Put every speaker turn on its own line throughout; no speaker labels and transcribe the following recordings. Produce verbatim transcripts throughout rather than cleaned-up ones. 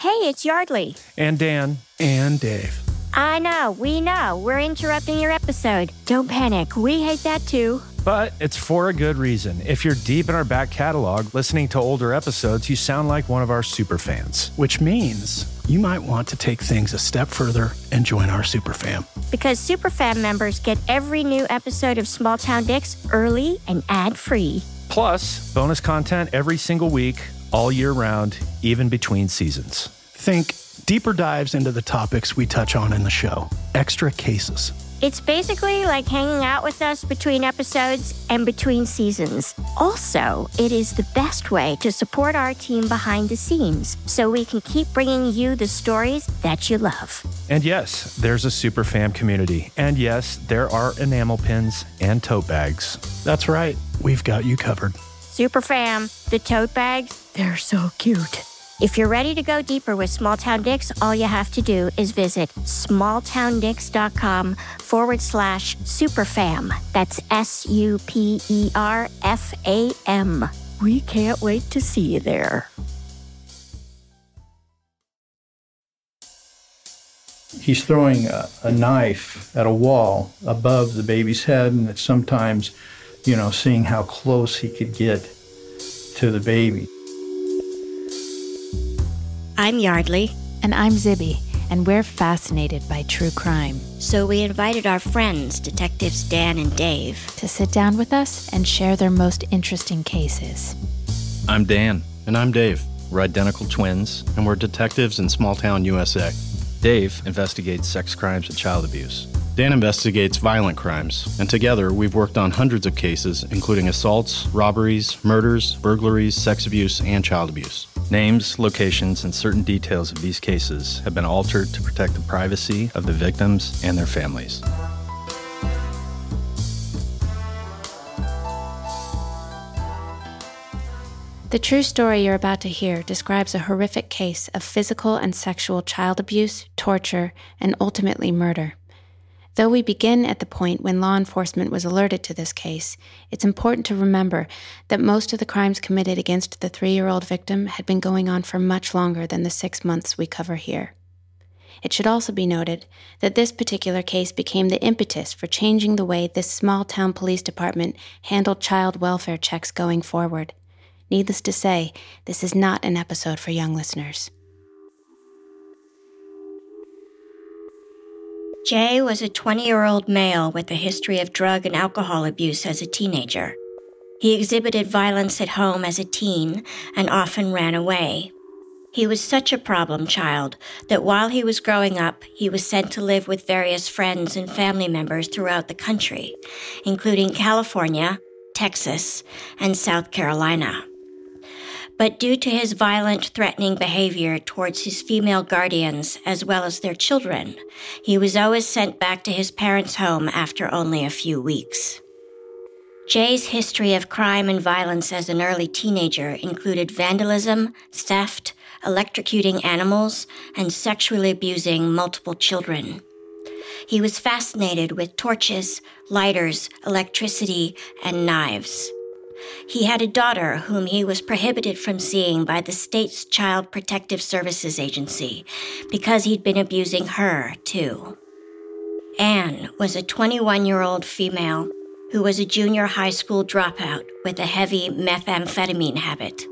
Hey, it's Yardley.
And Dan.
And Dave.
I know, we know. We're interrupting your episode. Don't panic. We hate that too.
But it's for a good reason. If you're deep in our back catalog, listening to older episodes, you sound like one of our super fans.
Which means you might want to take things a step further and join our super fam.
Because super fam members get every new episode of Small Town Dicks early and ad-free.
Plus, bonus content every single week, all year round, even between seasons.
Think deeper dives into the topics we touch on in the show. Extra cases.
It's basically like hanging out with us between episodes and between seasons. Also, it is the best way to support our team behind the scenes so we can keep bringing you the stories that you love.
And yes, there's a super fam community. And yes, there are enamel pins and tote bags.
That's right. We've got you covered.
Super fam, the tote bags, they're so cute. If you're ready to go deeper with Small Town Dicks, all you have to do is visit smalltowndicks.com forward slash superfam. That's S U P E R F A M. We can't wait to see you there.
He's throwing a, a knife at a wall above the baby's head, and it's sometimes, you know, seeing how close he could get to the baby.
I'm Yardley.
And I'm Zibby, and we're fascinated by true crime.
So we invited our friends, Detectives Dan and Dave,
to sit down with us and share their most interesting cases.
I'm Dan. And I'm Dave. We're identical twins, and we're detectives in small town U S A. Dave investigates sex crimes and child abuse. Dan investigates violent crimes, and together we've worked on hundreds of cases, including assaults, robberies, murders, burglaries, sex abuse, and child abuse. Names, locations, and certain details of these cases have been altered to protect the privacy of the victims and their families.
The true story you're about to hear describes a horrific case of physical and sexual child abuse, torture, and ultimately murder. Though we begin at the point when law enforcement was alerted to this case, it's important to remember that most of the crimes committed against the three-year-old victim had been going on for much longer than the six months we cover here. It should also be noted that this particular case became the impetus for changing the way this small-town police department handled child welfare checks going forward. Needless to say, this is not an episode for young listeners.
Jay was a twenty-year-old male with a history of drug and alcohol abuse as a teenager. He exhibited violence at home as a teen and often ran away. He was such a problem child that while he was growing up, he was sent to live with various friends and family members throughout the country, including California, Texas, and South Carolina. But due to his violent, threatening behavior towards his female guardians as well as their children, he was always sent back to his parents' home after only a few weeks. Jay's history of crime and violence as an early teenager included vandalism, theft, electrocuting animals, and sexually abusing multiple children. He was fascinated with torches, lighters, electricity, and knives. He had a daughter whom he was prohibited from seeing by the state's Child Protective Services Agency because he'd been abusing her, too. Anne was a twenty-one-year-old female who was a junior high school dropout with a heavy methamphetamine habit.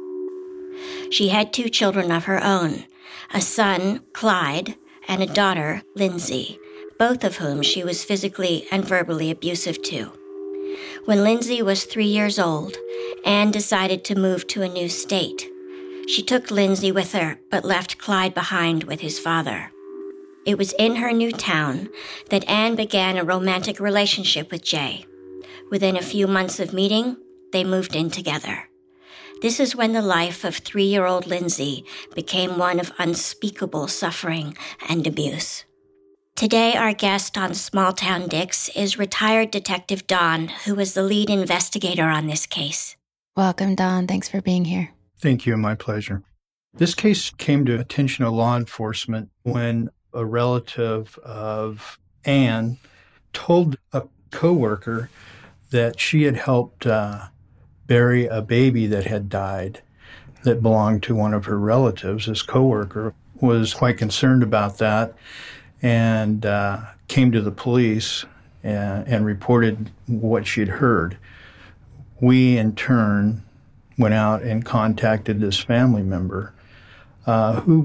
She had two children of her own, a son, Clyde, and a daughter, Lindsay, both of whom she was physically and verbally abusive to. When Lindsay was three years old, Anne decided to move to a new state. She took Lindsay with her, but left Clyde behind with his father. It was in her new town that Anne began a romantic relationship with Jay. Within a few months of meeting, they moved in together. This is when the life of three-year-old Lindsay became one of unspeakable suffering and abuse. Today, our guest on Small Town Dicks is retired Detective Don, who was the lead investigator on this case.
Welcome, Don. Thanks for being here.
Thank you, my pleasure. This case came to attention of law enforcement when a relative of Anne told a coworker that she had helped uh, bury a baby that had died that belonged to one of her relatives. This coworker was quite concerned about that and uh, came to the police and, and reported what she'd heard. We, in turn, went out and contacted this family member uh, who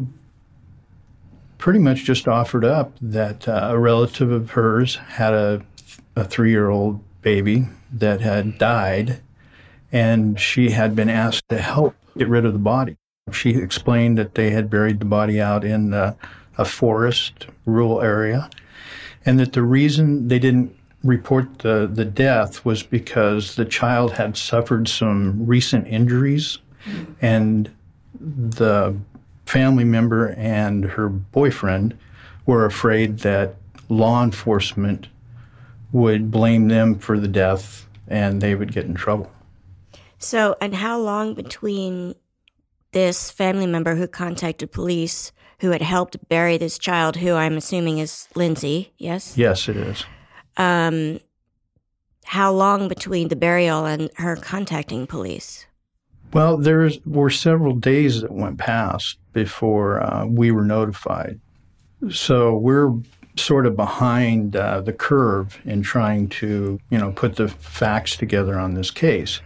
pretty much just offered up that uh, a relative of hers had a, a three-year-old baby that had died, and she had been asked to help get rid of the body. She explained that they had buried the body out in uh, a forest, rural area, and that the reason they didn't report the, the death was because the child had suffered some recent injuries, and the family member and her boyfriend were afraid that law enforcement would blame them for the death and they would get in trouble.
So, and how long between this family member who contacted police, who had helped bury this child, who I'm assuming is Lindsay, yes?
Yes, it is.
Um, how long between the burial and her contacting police?
Well, there were several days that went past before uh, we were notified. So we're sort of behind uh, the curve in trying to, you know, put the facts together on this case.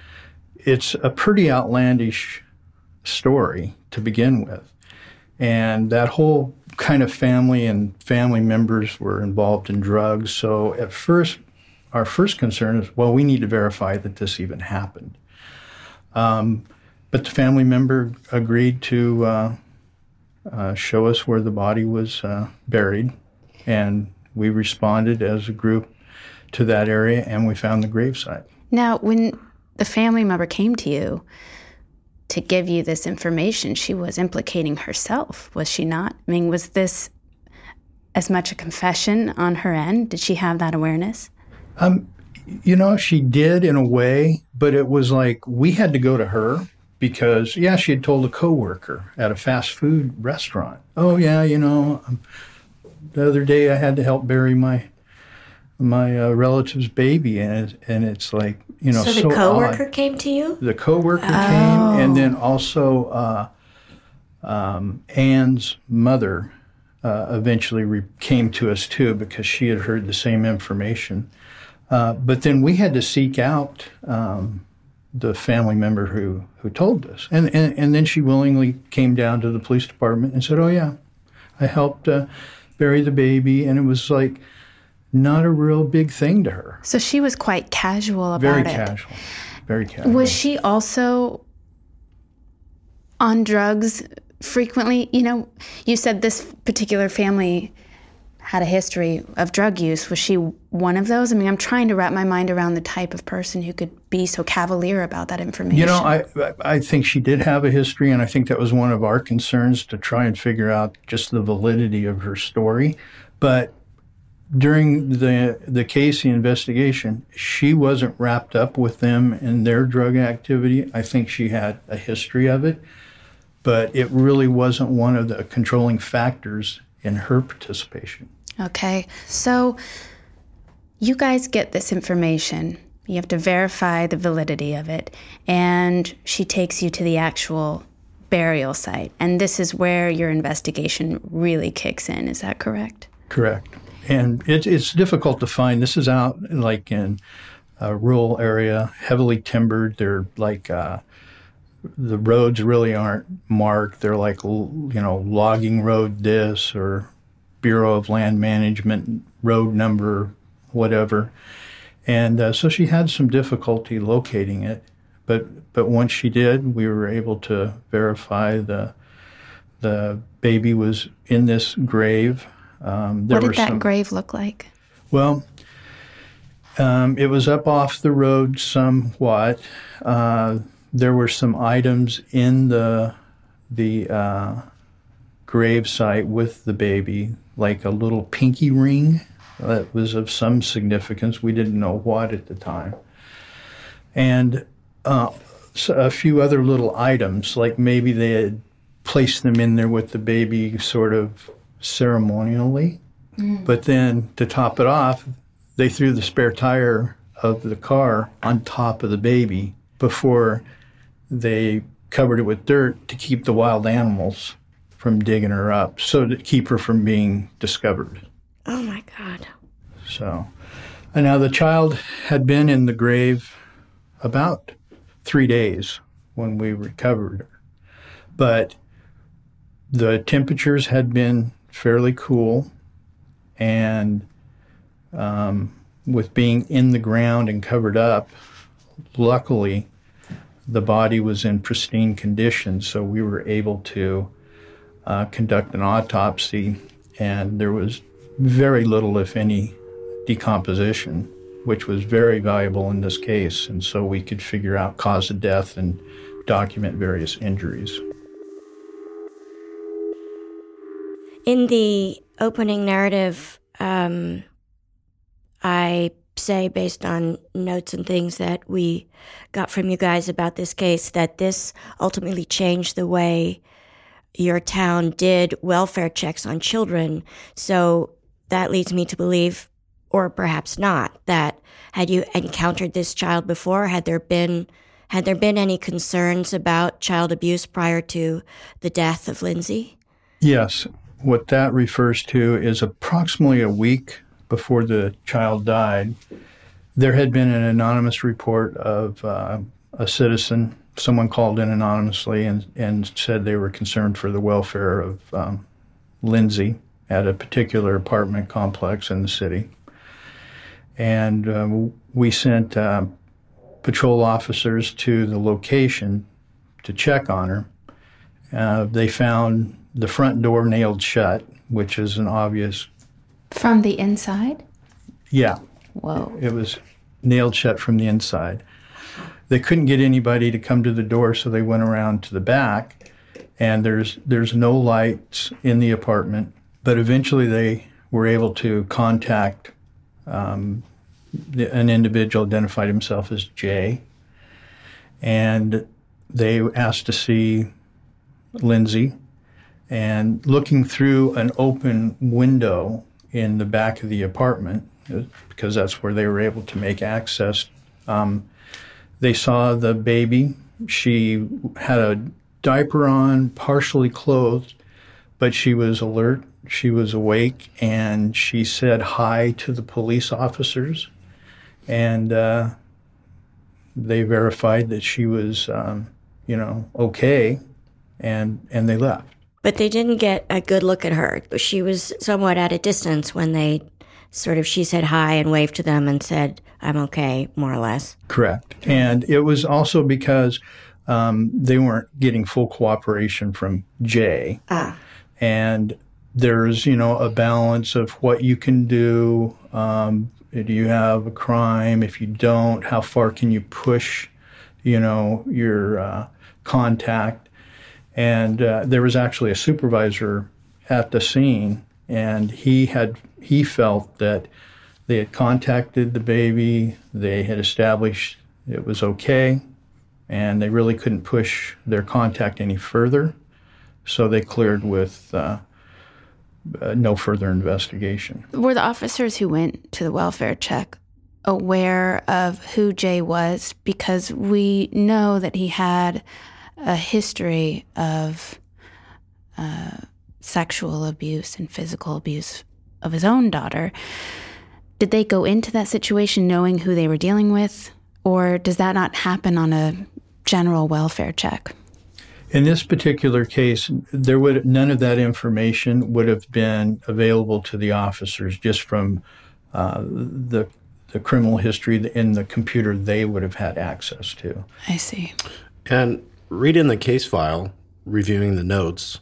It's a pretty outlandish story to begin with. And that whole kind of family and family members were involved in drugs. So at first, our first concern is, well, we need to verify that this even happened. Um, but the family member agreed to uh, uh, show us where the body was uh, buried. And we responded as a group to that area, and we found the gravesite.
Now, when the family member came to you to give you this information, she was implicating herself, was she not? I mean, was this as much a confession on her end? Did she have that awareness?
Um, you know, she did in a way, but it was like we had to go to her because, yeah, she had told a coworker at a fast food restaurant, oh, yeah, you know, um, the other day I had to help bury my my uh, relative's baby, and it, and it's like, you know,
so the
so
coworker
odd.
came to you?
The coworker
oh.
came, and then also uh, um, Anne's mother uh, eventually re- came to us too because she had heard the same information. Uh, but then we had to seek out um, the family member who, who told us, and, and and then she willingly came down to the police department and said, "Oh yeah, I helped uh, bury the baby," and it was like not a real big thing to her.
So she was quite casual about
Very
it.
Very casual. Very casual.
Was she also on drugs frequently? You know, you said this particular family had a history of drug use. Was she one of those? I mean, I'm trying to wrap my mind around the type of person who could be so cavalier about that information.
You know, I I think she did have a history, and I think that was one of our concerns to try and figure out just the validity of her story. But during the the Casey investigation, she wasn't wrapped up with them in their drug activity. I think she had a history of it, but it really wasn't one of the controlling factors in her participation.
Okay, so you guys get this information. You have to verify the validity of it, and she takes you to the actual burial site. And this is where your investigation really kicks in. Is that correct?
Correct. And it's it's difficult to find. This is out like in a rural area, heavily timbered. They're like uh, the roads really aren't marked. They're like, you know, logging road this or Bureau of Land Management road number, whatever. And uh, so she had some difficulty locating it. But but once she did, we were able to verify the the baby was in this grave. Um, there
what did
were
that
some,
grave look like?
Well, um, it was up off the road somewhat. Uh, there were some items in the the uh, grave site with the baby, like a little pinky ring that was of some significance. We didn't know what at the time. And uh, so a few other little items, like maybe they had placed them in there with the baby sort of ceremonially, mm. but then to top it off, they threw the spare tire of the car on top of the baby before they covered it with dirt to keep the wild animals from digging her up, so to keep her from being discovered.
Oh, my God.
So, and now the child had been in the grave about three days when we recovered her. But the temperatures had been fairly cool, and um, with being in the ground and covered up, luckily the body was in pristine condition, so we were able to uh, conduct an autopsy, and there was very little, if any, decomposition, which was very valuable in this case, and so we could figure out cause of death and document various injuries.
In the opening narrative, um, I say, based on notes and things that we got from you guys about this case, that this ultimately changed the way your town did welfare checks on children. So that leads me to believe, or perhaps not, that had you encountered this child before, had there been had there been any concerns about child abuse prior to the death of Lindsay?
Yes. What that refers to is approximately a week before the child died, there had been an anonymous report of uh, a citizen. Someone called in anonymously and, and said they were concerned for the welfare of um, Lindsay at a particular apartment complex in the city. And uh, we sent uh, patrol officers to the location to check on her. Uh, they found the front door nailed shut, which is an obvious...
From the inside?
Yeah.
Whoa.
It was nailed shut from the inside. They couldn't get anybody to come to the door, so they went around to the back, and there's there's no lights in the apartment. But eventually they were able to contact um, the, an individual identified himself as Jay, and they asked to see Lindsay. And looking through an open window in the back of the apartment, because that's where they were able to make access, um, they saw the baby. She had a diaper on, partially clothed, but she was alert, she was awake, and she said hi to the police officers. And uh, they verified that she was, um, you know, okay, and and they left.
But they didn't get a good look at her. She was somewhat at a distance when they sort of, she said hi and waved to them and said, I'm okay, more or less.
Correct. And it was also because um, they weren't getting full cooperation from Jay.
Ah.
And there's, you know, a balance of what you can do. Um, do you have a crime? If you don't, how far can you push, you know, your uh, contact? And uh, there was actually a supervisor at the scene, and he had he felt that they had contacted the baby, they had established it was okay, and they really couldn't push their contact any further, so they cleared with uh, uh, no further investigation.
Were the officers who went to the welfare check aware of who Jay was? Because we know that he had a history of uh, sexual abuse and physical abuse of his own daughter. Did they go into that situation knowing who they were dealing with, or does that not happen on a general welfare check?
In this particular case, there would none of that information would have been available to the officers just from uh, the the criminal history in the computer they would have had access to.
I see.
And reading the case file, reviewing the notes,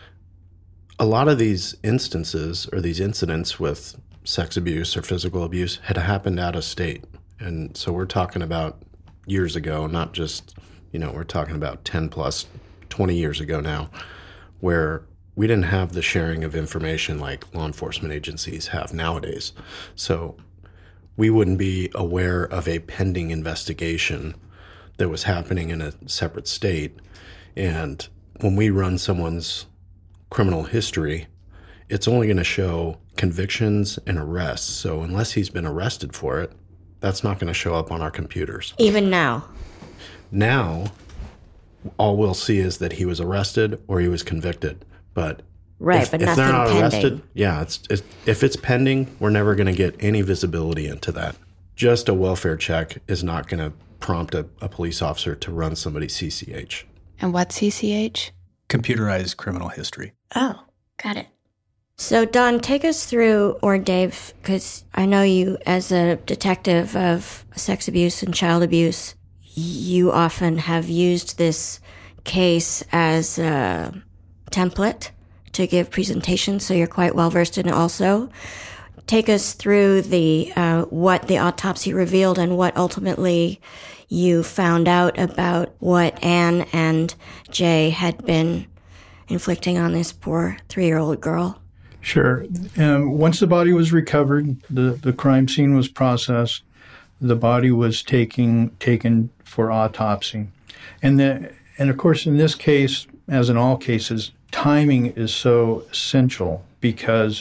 a lot of these instances or these incidents with sex abuse or physical abuse had happened out of state. And so we're talking about years ago, not just, you know, we're talking about ten plus, twenty years ago now, where we didn't have the sharing of information like law enforcement agencies have nowadays. So we wouldn't be aware of a pending investigation that was happening in a separate state. And when we run someone's criminal history, it's only going to show convictions and arrests. So unless he's been arrested for it, that's not going to show up on our computers.
Even now?
Now, all we'll see is that he was arrested or he was convicted.
But
right,
if,
but
if
nothing
they're not
pending.
arrested, yeah, it's, it's if it's pending, we're never going to get any visibility into that. Just a welfare check is not going to prompt a, a police officer to run somebody's C C H.
And what's C C H?
Computerized criminal history.
Oh, got it. So, Don, take us through, or Dave, because I know you as a detective of sex abuse and child abuse, you often have used this case as a template to give presentations, so you're quite well versed in it also. Take us through the uh, what the autopsy revealed and what ultimately you found out about what Anne and Jay had been inflicting on this poor three-year-old girl.
Sure. Um, once the body was recovered, the, the crime scene was processed, the body was taking, taken for autopsy. And, the, and of course, in this case, as in all cases, timing is so essential because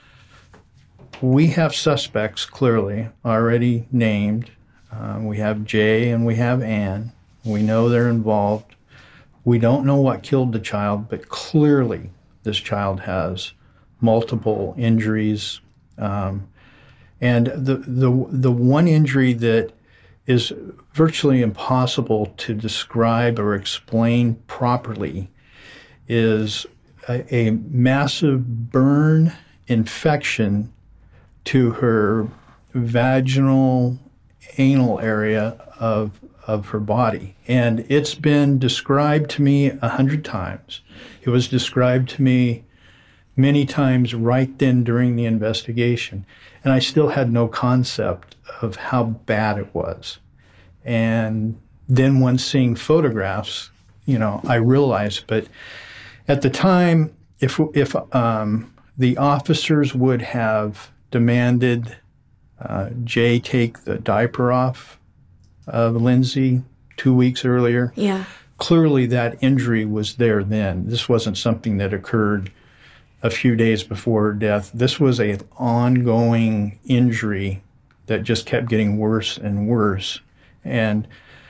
we have suspects clearly already named. Uh, we have Jay and we have Anne. We know they're involved. We don't know what killed the child, but clearly this child has multiple injuries. Um, and the, the, the one injury that is virtually impossible to describe or explain properly is a, a massive burn infection to her vaginal anal area of of her body. And it's been described to me a hundred times. It was described to me many times right then during the investigation. And I still had no concept of how bad it was. And then when seeing photographs, you know, I realized, but at the time, if if um, the officers would have demanded uh, Jay take the diaper off of Lindsay two weeks earlier,
yeah,
clearly that injury was there then. This wasn't something that occurred a few days before her death. This was an ongoing injury that just kept getting worse and worse and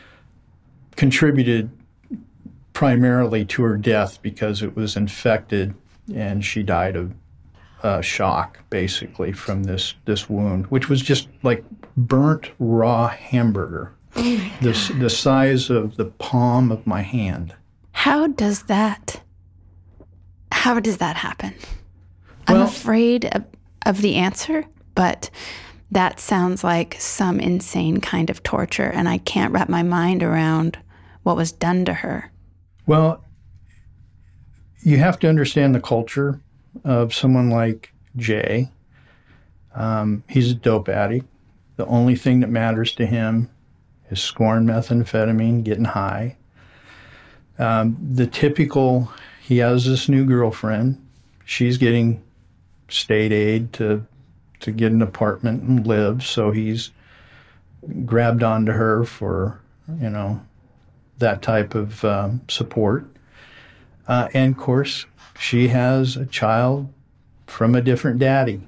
contributed primarily to her death because it was infected and she died of uh, shock, basically, from this, this wound, which was just like burnt raw hamburger, oh the, the size of the palm of my hand.
How does that, how does that happen? I'm
Well,
afraid of, of the answer, but that sounds like some insane kind of torture, and I can't wrap my mind around what was done to her.
Well, you have to understand the culture of someone like Jay. Um, he's a dope addict. The only thing that matters to him is scoring methamphetamine, getting high. Um, the typical, he has this new girlfriend. She's getting state aid to to get an apartment and live, so he's grabbed onto her for, you know, that type of um, support. Uh, and of course, she has a child from a different daddy.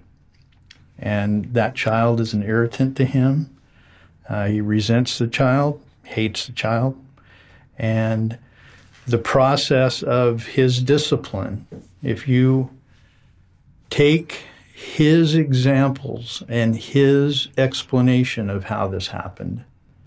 And that child is an irritant to him. Uh, he resents the child, hates the child. And the process of his discipline, if you take his examples and his explanation of how this happened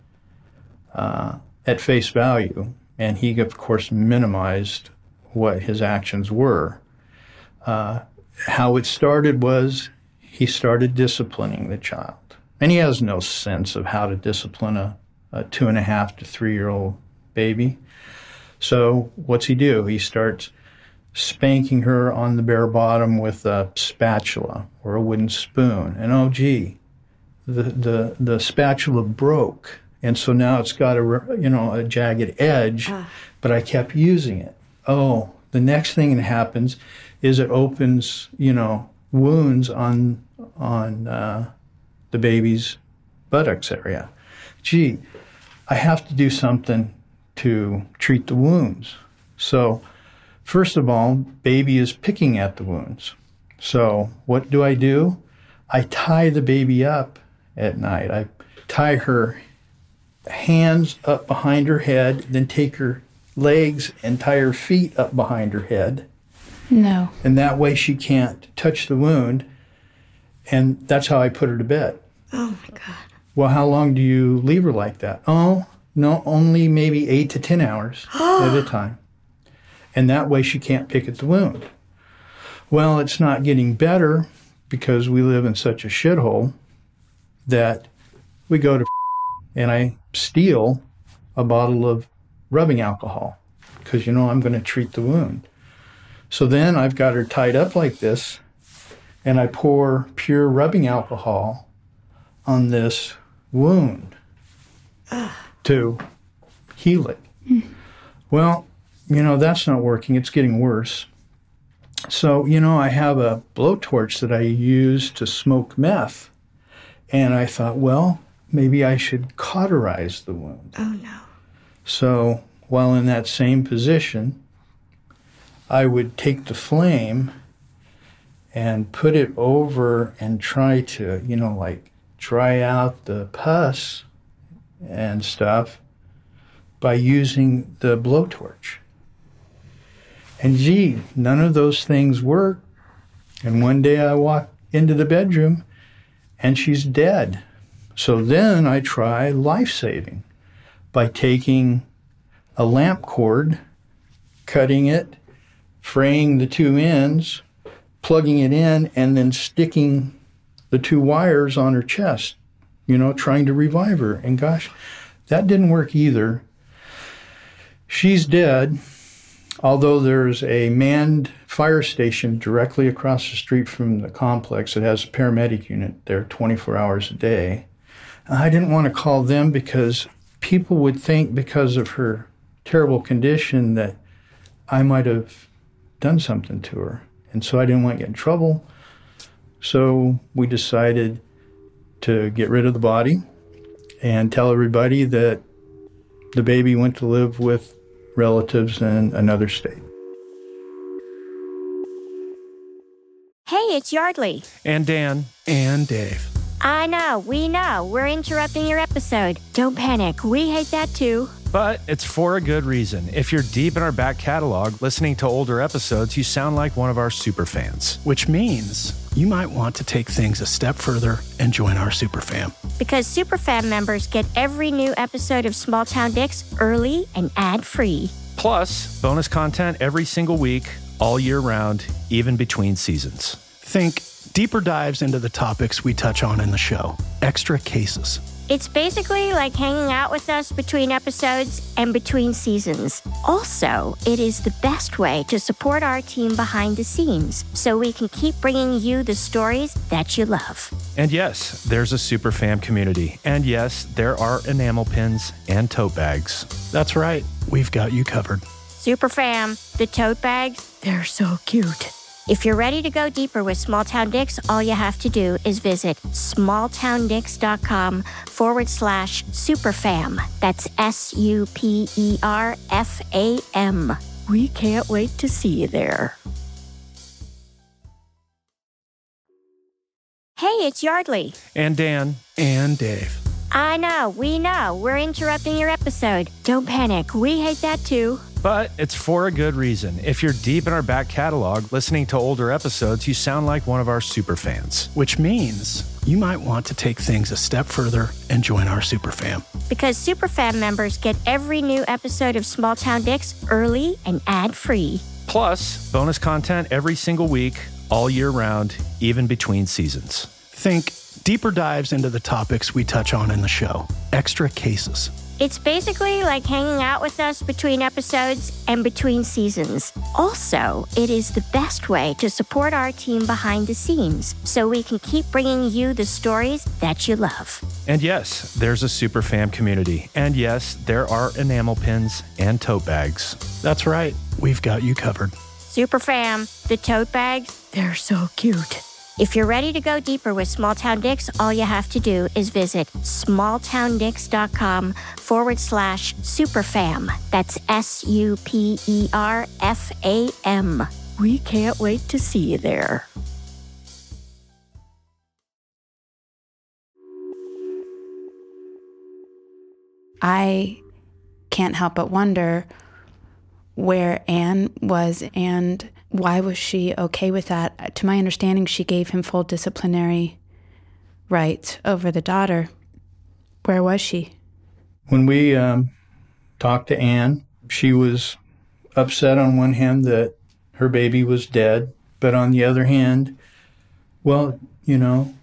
uh, at face value, and he, of course, minimized what his actions were. Uh, how it started was he started disciplining the child. And he has no sense of how to discipline a, a two and a half to three-year-old baby. So what's he do? He starts spanking her on the bare bottom with a spatula or a wooden spoon. And oh, gee, the, the, the spatula broke. And so now it's got a, you know, a jagged edge, ah. but I kept using it. Oh, the next thing that happens is it opens, you know, wounds on on uh, the baby's buttocks area. Gee, I have to do something to treat the wounds. So first of all, baby is picking at the wounds. So what do I do? I tie the baby up at night. I tie her hands up behind her head, then take her legs and tie her feet up behind her head.
No.
And that way she can't touch the wound. And that's how I put her to bed.
Oh, my God.
Well, how long do you leave her like that? Oh, no, only maybe eight to ten hours at a time. And that way she can't pick at the wound. Well, it's not getting better because we live in such a shithole that we go to and I steal a bottle of rubbing alcohol because, you know, I'm going to treat the wound. So then I've got her tied up like this, and I pour pure rubbing alcohol on this wound to heal it. Mm. Well, you know, that's not working. It's getting worse. So, you know, I have a blowtorch that I use to smoke meth. And I thought, well, maybe I should cauterize the wound.
Oh, no.
So while in that same position, I would take the flame and put it over and try to, you know, like dry out the pus and stuff by using the blowtorch. And gee, none of those things work. And one day I walk into the bedroom and she's dead. So then I try life-saving by taking a lamp cord, cutting it, fraying the two ends, plugging it in, and then sticking the two wires on her chest, you know, trying to revive her. And gosh, that didn't work either. She's dead, although there's a manned fire station directly across the street from the complex that has a paramedic unit there twenty-four hours a day. I didn't want to call them because people would think because of her terrible condition that I might have done something to her. And so I didn't want to get in trouble. So we decided to get rid of the body and tell everybody that the baby went to live with relatives in another state.
Hey, it's Yardley.
And Dan.
And Dave.
I know, we know. We're interrupting your episode. Don't panic. We hate that too.
But it's for a good reason. If you're deep in our back catalog, listening to older episodes, you sound like one of our super fans.
Which means you might want to take things a step further and join our super fam.
Because super fam members get every new episode of Small Town Dicks early and ad-free.
Plus, bonus content every single week, all year round, even between seasons.
Think deeper dives into the topics we touch on in the show. Extra cases.
It's basically like hanging out with us between episodes and between seasons. Also, it is the best way to support our team behind the scenes so we can keep bringing you the stories that you love.
And yes, there's a super fam community. And yes, there are enamel pins and tote bags.
That's right. We've got you covered.
Super fam, the tote bags, they're so cute. If you're ready to go deeper with Small Town Dicks, all you have to do is visit smalltowndicks.com forward slash superfam. That's S U P E R F A M. We can't wait to see you there. Hey, it's Yardley.
And Dan.
And Dave.
I know, we know. We're interrupting your episode. Don't panic. We hate that too.
But it's for a good reason. If you're deep in our back catalog, listening to older episodes, you sound like one of our super fans.
Which means you might want to take things a step further and join our super fam.
Because super fam members get every new episode of Small Town Dicks early and ad-free.
Plus, bonus content every single week, all year round, even between seasons.
Think deeper dives into the topics we touch on in the show. Extra cases.
It's basically like hanging out with us between episodes and between seasons. Also, it is the best way to support our team behind the scenes so we can keep bringing you the stories that you love.
And yes, there's a super fam community. And yes, there are enamel pins and tote bags.
That's right. We've got you covered.
Super fam, the tote bags, they're so cute. If you're ready to go deeper with Small Town Dicks, all you have to do is visit smalltowndicks.com forward slash superfam. That's S U P E R F A M. We can't wait to see you there.
I can't help but wonder where Anne was, and why was she okay with that? To my understanding, she gave him full disciplinary rights over the daughter. Where was she?
When we um, talked to Anne, she was upset on one hand that her baby was dead, but on the other hand, well, you know,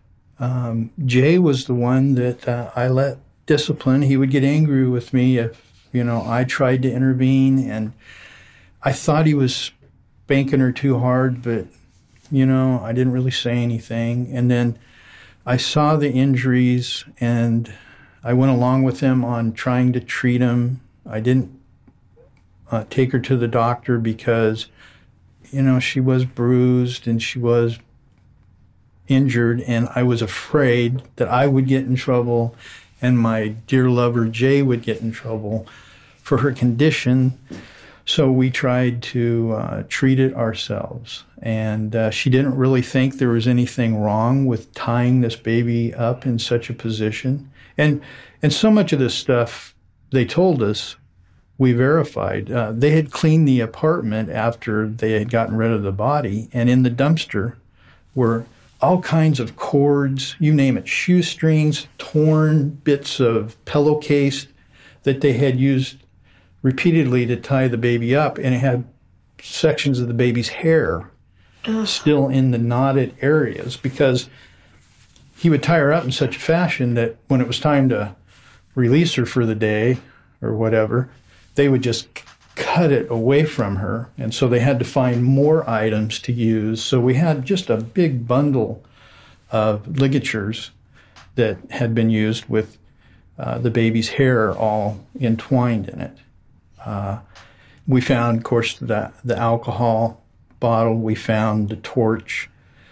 um, Jay was the one that uh, I let discipline. He would get angry with me if, you know, I tried to intervene, and I thought he was spanking her too hard, but, you know, I didn't really say anything. And then I saw the injuries, and I went along with him on trying to treat him. I didn't uh, take her to the doctor because, you know, she was bruised and she was injured, and I was afraid that I would get in trouble and my dear lover Jay would get in trouble for her condition. So we tried to uh, treat it ourselves. And uh, she didn't really think there was anything wrong with tying this baby up in such a position. And and so much of this stuff they told us, we verified. Uh, they had cleaned the apartment after they had gotten rid of the body, and in the dumpster were all kinds of cords, you name it, shoestrings, torn bits of pillowcase that they had used repeatedly to tie the baby up, and it had sections of the baby's hair Ugh. still in the knotted areas, because he would tie her up in such a fashion that when it was time to release her for the day or whatever, they would just cut it away from her. And so they had to find more items to use. So we had just a big bundle of ligatures that had been used with uh, the baby's hair all entwined in it. Uh, we found, of course, the, the alcohol bottle. We found the torch.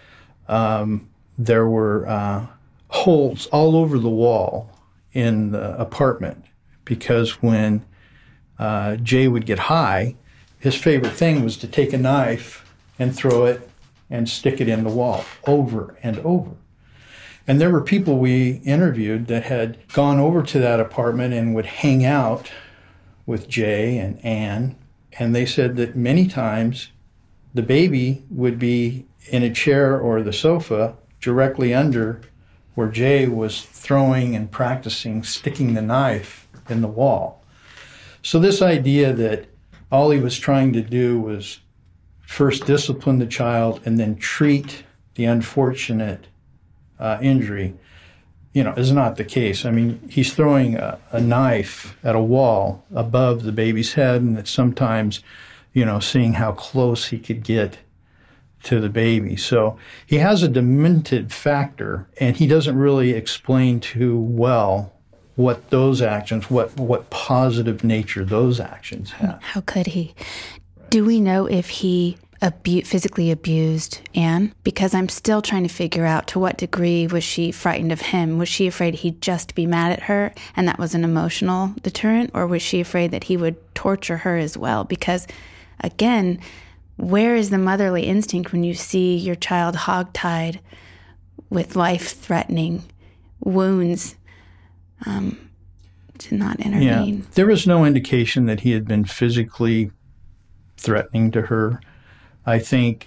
Um, there were uh, holes all over the wall in the apartment, because when uh, Jay would get high, his favorite thing was to take a knife and throw it and stick it in the wall over and over. And there were people we interviewed that had gone over to that apartment and would hang out with Jay and Anne, and they said that many times the baby would be in a chair or the sofa directly under where Jay was throwing and practicing sticking the knife in the wall. So this idea that all he was trying to do was first discipline the child and then treat the unfortunate uh, injury, you know, is not the case. I mean, he's throwing a, a knife at a wall above the baby's head, and it's sometimes, you know, seeing how close he could get to the baby. So he has a demented factor, and he doesn't really explain too well what those actions, what what positive nature those actions have.
How could he? Right. Do we know if he abu- physically abused Anne? Because I'm still trying to figure out, to what degree was she frightened of him? Was she afraid he'd just be mad at her and that was an emotional deterrent? Or was she afraid that he would torture her as well? Because, again, where is the motherly instinct when you see your child hogtied with life-threatening wounds um, to not intervene?
Yeah. There was no indication that he had been physically threatening to her. I think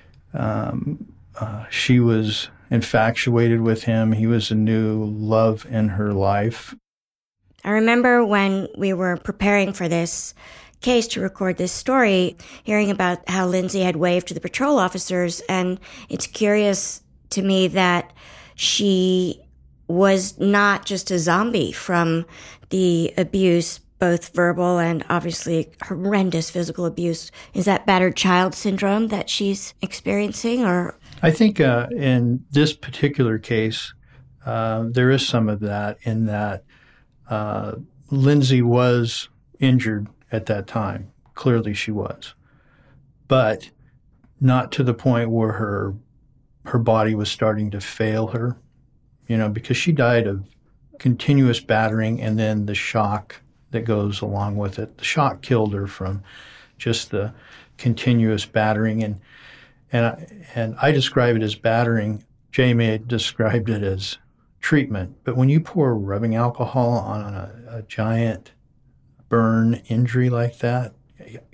um, uh, she was infatuated with him. He was a new love in her life.
I remember when we were preparing for this case to record this story, hearing about how Lindsay had waved to the patrol officers, and it's curious to me that she was not just a zombie from the abuse, both verbal and obviously horrendous physical abuse. Is that battered child syndrome that she's experiencing? Or
I think uh, in this particular case, uh, there is some of that, in that uh, Lindsay was injured at that time. Clearly she was. But not to the point where her her body was starting to fail her, you know, because she died of continuous battering and then the shock that goes along with it. The shock killed her from just the continuous battering. And and I, and I describe it as battering. Jamie described it as treatment. But when you pour rubbing alcohol on a, a giant burn injury like that,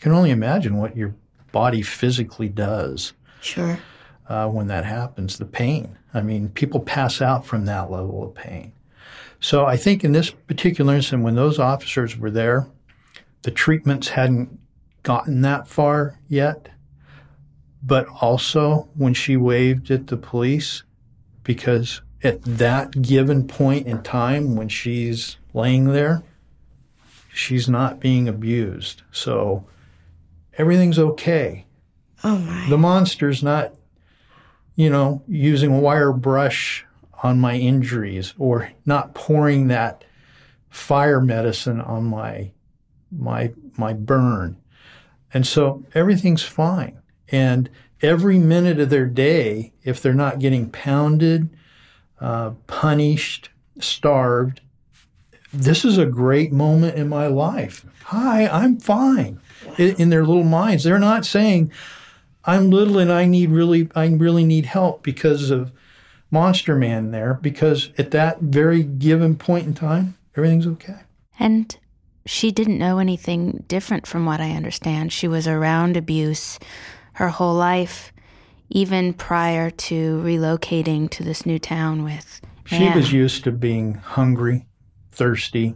can only imagine what your body physically does.
Sure.
Uh, when that happens, the pain. I mean, people pass out from that level of pain. So I think in this particular incident, when those officers were there, the treatments hadn't gotten that far yet. But also when she waved at the police, because at that given point in time when she's laying there, she's not being abused. So everything's okay.
Oh, my.
The monster's not, you know, using a wire brush on my injuries or not pouring that fire medicine on my my my burn. And so everything's fine. And every minute of their day, if they're not getting pounded, uh, punished, starved, this is a great moment in my life. Hi, I'm fine. In, in their little minds, they're not saying, I'm little and I need really, I really need help because of Monster Man there, because at that very given point in time, everything's okay.
And she didn't know anything different from what I understand. She was around abuse her whole life, even prior to relocating to this new town with
She
Anne.
was used to being hungry, thirsty,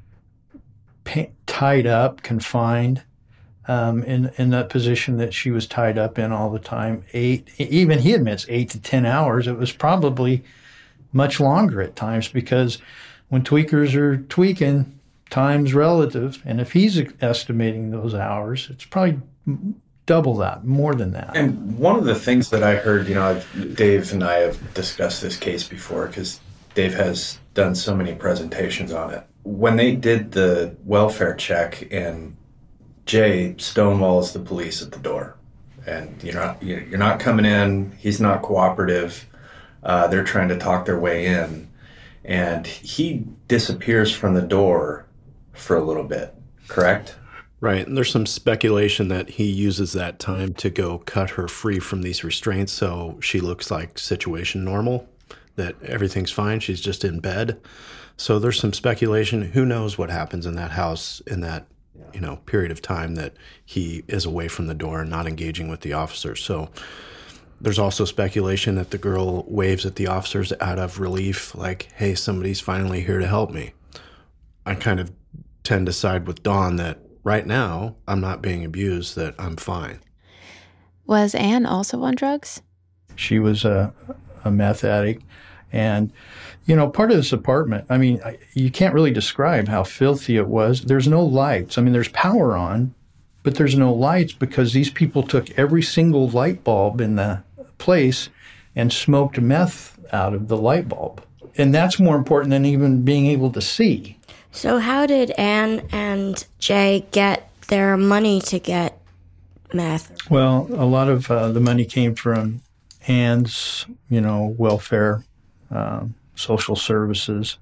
pa- tied up, confined. Um, in, in that position that she was tied up in all the time. Eight, even he admits eight to ten hours. It was probably much longer at times because when tweakers are tweaking, time's relative. And if he's estimating those hours, it's probably double that, more than that.
And one of the things that I heard, you know, I've, Dave and I have discussed this case before because Dave has done so many presentations on it. When they did the welfare check and Jay stonewalls the police at the door, and you're not you're not coming in. He's not cooperative. Uh, they're trying to talk their way in, and he disappears from the door for a little bit. Correct?
Right. And there's some speculation that he uses that time to go cut her free from these restraints, so she looks like situation normal, that everything's fine. She's just in bed. So there's some speculation. Who knows what happens in that house in that, you know, period of time that he is away from the door and not engaging with the officers. So there's also speculation that the girl waves at the officers out of relief, like, hey, somebody's finally here to help me. I kind of tend to side with Dawn that right now I'm not being abused, that I'm fine.
Was Anne also on drugs?
She was a, a meth addict. And, you know, part of this apartment, I mean, you can't really describe how filthy it was. There's no lights. I mean, there's power on, but there's no lights because these people took every single light bulb in the place and smoked meth out of the light bulb. And that's more important than even being able to see.
So how did Anne and Jay get their money to get meth?
Well, a lot of uh, the money came from Anne's, you know, welfare, um, social services.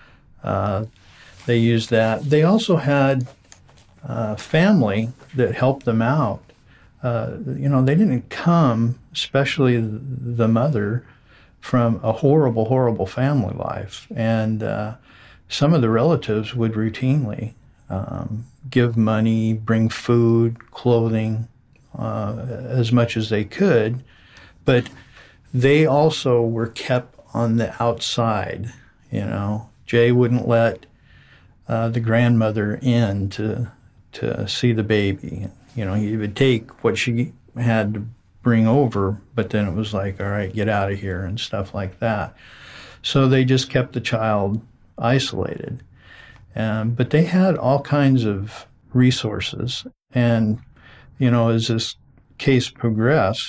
Uh, they used that. They also had uh, family that helped them out. Uh, you know, they didn't come, especially the mother, from a horrible, horrible family life. And uh, some of the relatives would routinely um, give money, bring food, clothing, uh, as much as they could. But they also were kept on the outside, you know. Jay wouldn't let uh, the grandmother in to to see the baby. You know, he would take what she had to bring over, but then it was like, all right, get out of here and stuff like that. So they just kept the child isolated. Um, but they had all kinds of resources. And, you know, as this case progressed,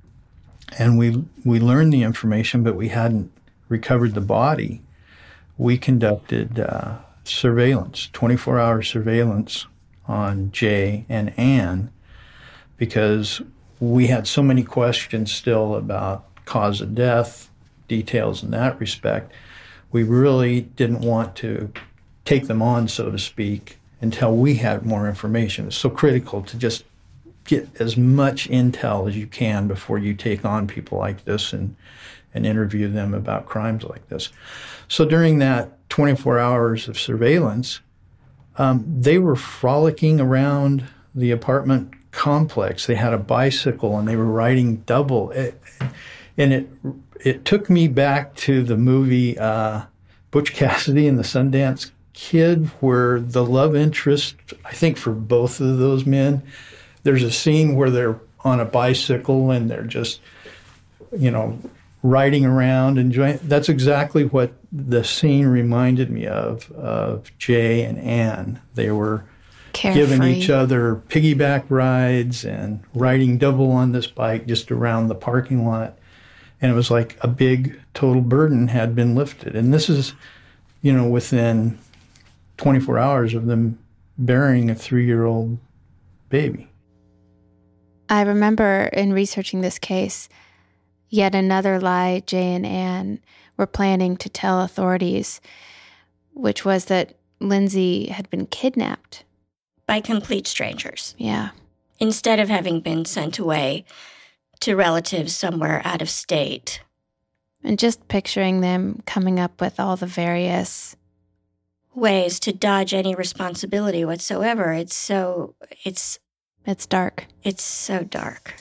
and we we learned the information, but we hadn't recovered the body, we conducted uh, surveillance, twenty-four hour surveillance on Jay and Anne, because we had so many questions still about cause of death, details in that respect. We really didn't want to take them on, so to speak, until we had more information. It's so critical to just get as much intel as you can before you take on people like this and, and interview them about crimes like this. So during that twenty-four hours of surveillance, um, they were frolicking around the apartment complex. They had a bicycle and they were riding double. It, and it it took me back to the movie uh, Butch Cassidy and the Sundance Kid, where the love interest, I think for both of those men, there's a scene where they're on a bicycle and they're just, you know, riding around, enjoying. That's exactly what the scene reminded me of, of Jay and Ann. They were
Carefree.
Giving each other piggyback rides and riding double on this bike just around the parking lot. And it was like a big total burden had been lifted. And this is, you know, within twenty-four hours of them burying a three-year-old baby.
I remember in researching this case, yet another lie Jay and Ann were planning to tell authorities, which was that Lindsay had been kidnapped.
By complete strangers.
Yeah.
Instead of having been sent away to relatives somewhere out of state.
And just picturing them coming up with all the various
ways to dodge any responsibility whatsoever. It's so, it's...
It's dark.
It's so dark.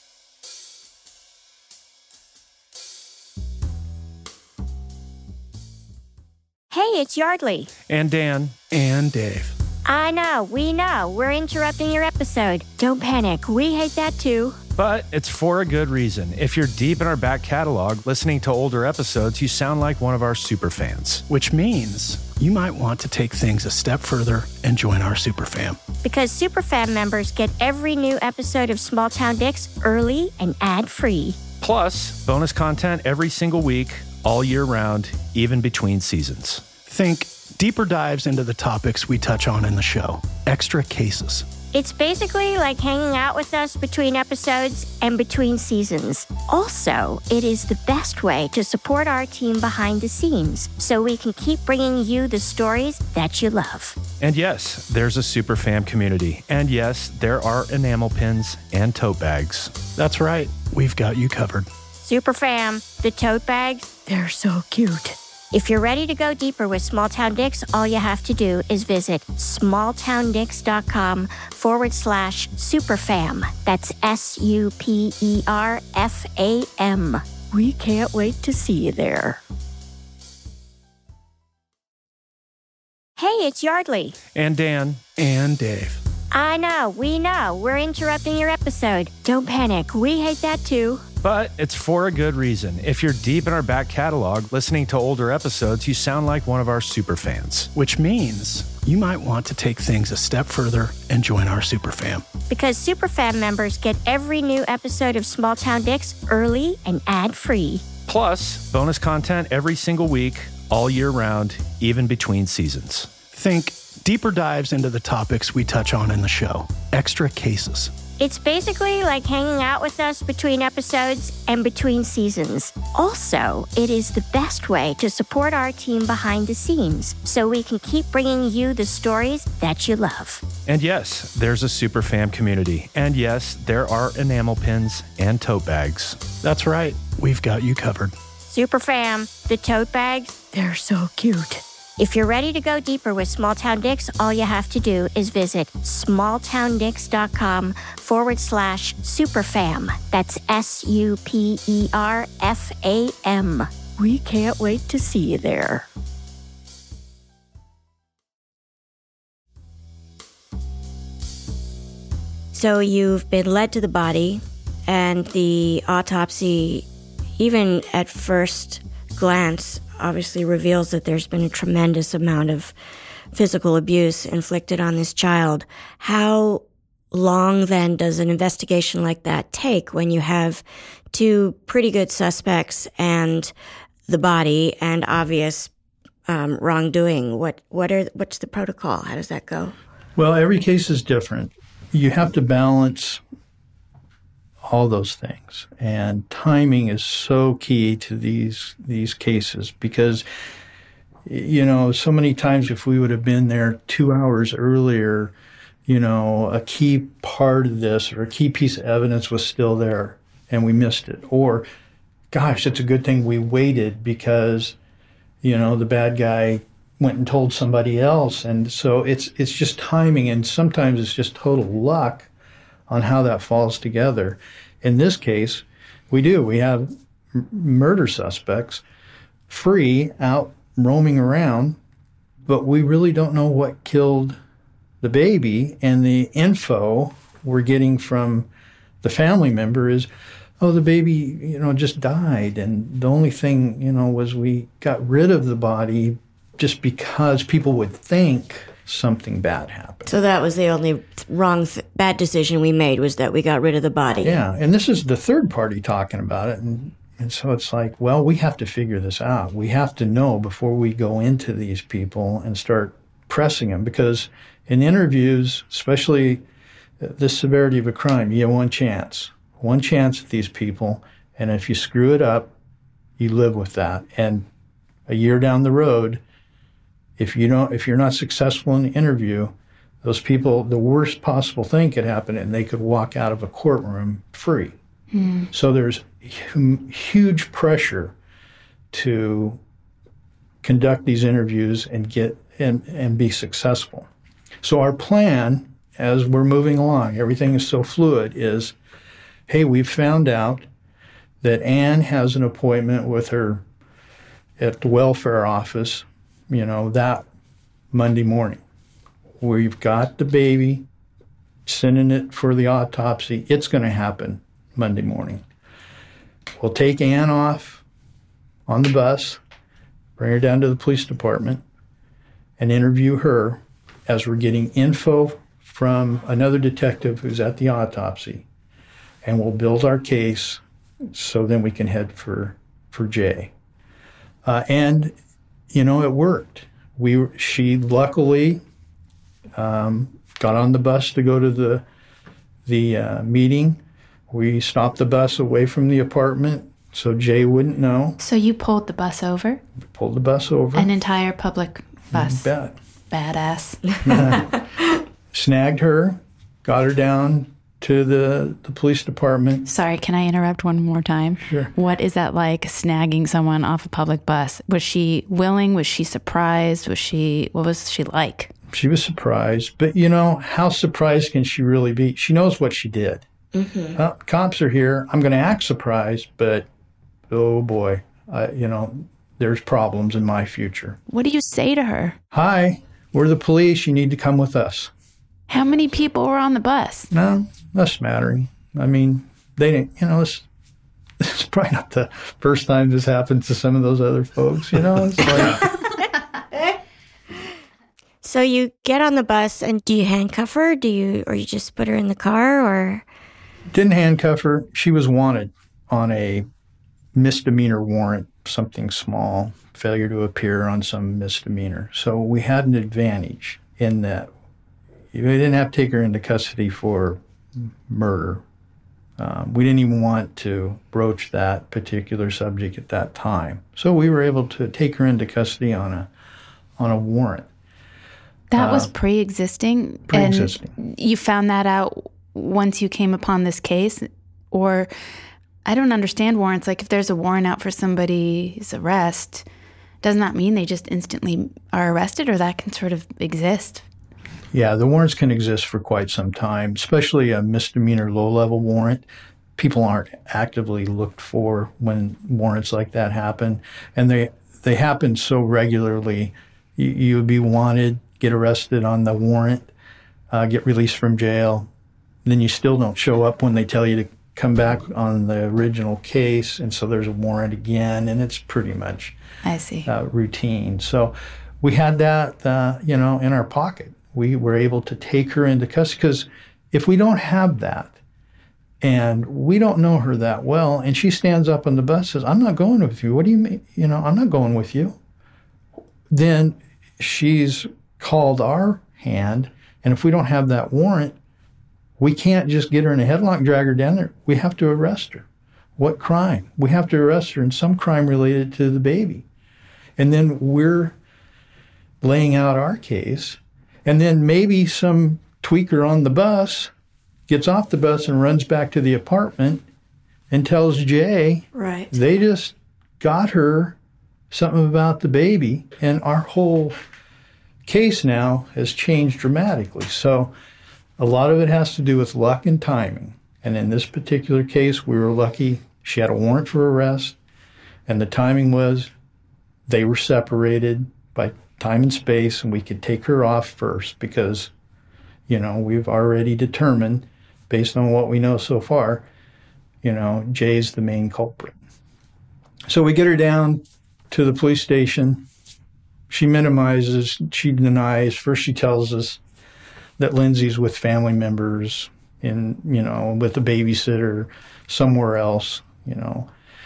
Hey, it's Yardley.
And Dan.
And Dave.
I know, we know. We're interrupting your episode. Don't panic. We hate that too.
But it's for a good reason. If you're deep in our back catalog, listening to older episodes, you sound like one of our super fans.
Which means you might want to take things a step further and join our super fam.
Because super fam members get every new episode of Small Town Dicks early and ad-free.
Plus, bonus content every single week, all year round, even between seasons.
Think deeper dives into the topics we touch on in the show. Extra cases.
It's basically like hanging out with us between episodes and between seasons. Also, it is the best way to support our team behind the scenes so we can keep bringing you the stories that you love.
And yes, there's a super fam community. And yes, there are enamel pins and tote bags.
That's right. We've got you covered.
Super fam, the tote bags, they're so cute. If you're ready to go deeper with Small Town Dicks, all you have to do is visit smalltowndicks.com forward slash superfam. That's S U P E R F A M. We can't wait to see you there. Hey, it's Yardley.
And Dan.
And Dave.
I know, we know. We're interrupting your episode. Don't panic. We hate that too.
But it's for a good reason. If you're deep in our back catalog, listening to older episodes, you sound like one of our super fans.
Which means you might want to take things a step further and join our super fam.
Because super fam members get every new episode of Small Town Dicks early and ad-free.
Plus, bonus content every single week, all year round, even between seasons.
Think deeper dives into the topics we touch on in the show. Extra cases.
It's basically like hanging out with us between episodes and between seasons. Also, it is the best way to support our team behind the scenes so we can keep bringing you the stories that you love.
And yes, there's a super fam community. And yes, there are enamel pins and tote bags.
That's right. We've got you covered.
Super fam, the tote bags, they're so cute. If you're ready to go deeper with Small Town Dicks, all you have to do is visit smalltowndicks.com forward slash superfam. That's S U P E R F A M. We can't wait to see you there. So you've been led to the body, and the autopsy, even at first glance, obviously reveals that there's been a tremendous amount of physical abuse inflicted on this child. How long then does an investigation like that take when you have two pretty good suspects and the body and obvious um, wrongdoing? What what are what's the protocol? How does that go?
Well, every case is different. You have to balance all those things, and timing is so key to these these cases, because you know, so many times if we would have been there two hours earlier, you know, a key part of this or a key piece of evidence was still there and we missed it. Or, gosh, it's a good thing we waited because, you know, the bad guy went and told somebody else. And so it's it's just timing, and sometimes it's just total luck on how that falls together. In this case, we do. We have m- murder suspects free out roaming around, but we really don't know what killed the baby. And the info we're getting from the family member is, oh, the baby, you know, just died. And the only thing, you know, was we got rid of the body just because people would think something bad happened.
So that was the only wrong, th- bad decision we made, was that we got rid of the body.
Yeah, and this is the third party talking about it. And, and so it's like, well, we have to figure this out. We have to know before we go into these people and start pressing them. Because in interviews, especially the severity of a crime, you have one chance. One chance at these people, and if you screw it up, you live with that. And a year down the road, if you don't, if you're not successful in the interview, those people, the worst possible thing could happen, and they could walk out of a courtroom free. Mm. So there's hum, huge pressure to conduct these interviews and get and and be successful. So our plan, as we're moving along, everything is so fluid, is, hey, we've found out that Ann has an appointment with her at the welfare office, you know, that Monday morning. We've got the baby, sending it for the autopsy. It's going to happen Monday morning. We'll take Ann off on the bus, bring her down to the police department, and interview her as we're getting info from another detective who's at the autopsy. And we'll build our case so then we can head for for Jay. Uh, and, you know, it worked. We She luckily um, got on the bus to go to the, the uh, meeting. We stopped the bus away from the apartment so Jay wouldn't know.
So you pulled the bus over?
We pulled the bus over.
An entire public bus?
You bet.
Badass.
Snagged her, got her down to the, the police department.
Sorry, can I interrupt one more time?
Sure.
What is that like, snagging someone off a public bus? Was she willing? Was she surprised? Was she, what was she like?
She was surprised. But, you know, how surprised can she really be? She knows what she did. Mm-hmm. Uh, cops are here. I'm going to act surprised, but, oh boy, I, you know, there's problems in my future.
What do you say to her?
Hi, we're the police. You need to come with us.
How many people were on the bus?
No, not smattering. I mean, they didn't, you know, it's, it's probably not the first time this happened to some of those other folks, you know? It's like...
So you get on the bus, and do you handcuff her? Do you, or you just put her in the car, or?
Didn't handcuff her. She was wanted on a misdemeanor warrant, something small, failure to appear on some misdemeanor. So we had an advantage in that we didn't have to take her into custody for murder. Um, we didn't even want to broach that particular subject at that time. So we were able to take her into custody on a on a warrant.
That
uh,
was pre-existing?
Pre-existing.
And you found that out once you came upon this case? Or, I don't understand warrants. Like, if there's a warrant out for somebody's arrest, doesn't that mean they just instantly are arrested, or that can sort of exist?
Yeah, the warrants can exist for quite some time, especially a misdemeanor low-level warrant. People aren't actively looked for when warrants like that happen. And they they happen so regularly. You, you would be wanted, get arrested on the warrant, uh, get released from jail. Then you still don't show up when they tell you to come back on the original case. And so there's a warrant again, and it's pretty much
I see.
Uh, routine. So we had that, uh, you know, in our pocket. We were able to take her into custody, because if we don't have that and we don't know her that well, and she stands up on the bus and says, I'm not going with you. What do you mean? You know, I'm not going with you. Then she's called our hand. And if we don't have that warrant, we can't just get her in a headlock and drag her down there. We have to arrest her. What crime? We have to arrest her in some crime related to the baby. And then we're laying out our case. And then maybe some tweaker on the bus gets off the bus and runs back to the apartment and tells Jay,
right,
they just got her something about the baby, and our whole case now has changed dramatically. So a lot of it has to do with luck and timing. And in this particular case, we were lucky. She had a warrant for arrest, and the timing was they were separated by time and space, and we could take her off first because, you know, we've already determined, based on what we know so far, you know, Jay's the main culprit. So we get her down to the police station. She minimizes, she denies. First she tells us that Lindsay's with family members in, you know, with a babysitter somewhere else, you know.